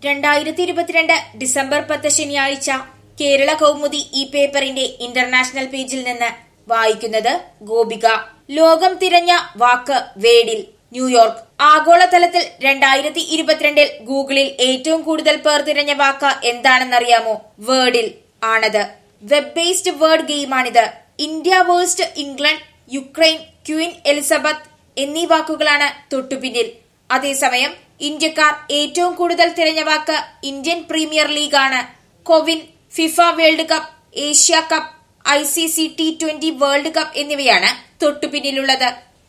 2022 December 10 ശനിയാഴ്ച കേരള കൗമുദി ഈ പേപ്പറിന്റെ ഇന്റർനാഷണൽ പേജിൽ നിന്ന് വായിക്കുന്നത് ഗോപിക. ലോകം തിരഞ്ഞ വാക്ക് വേഡിൽ. ന്യൂയോർക്ക്. ആഗോളതലത്തിൽ 2022 ഗൂഗിളിൽ ഏറ്റവും കൂടുതൽ പേർ തിരഞ്ഞ വാക്ക് എന്താണെന്നറിയാമോ? വേർഡിൽ ആണത്. വെബ് ബേസ്ഡ് വേർഡ് ഗെയിമാണിത്. India versus England, Ukraine, queen Elizabeth എന്നീ വാക്കുകളാണ് തൊട്ടുപിന്നിൽ. അതേസമയം ഇന്ത്യക്കാർ ഏറ്റവും കൂടുതൽ തിരഞ്ഞ വാക്ക് ഇന്ത്യൻ പ്രീമിയർ ലീഗ് ആണ്. CoWIN, FIFA world cup, Asia cup, ICC T20 world cup എന്നിവയാണ് തൊട്ടുപിന്നിലുള്ളത്.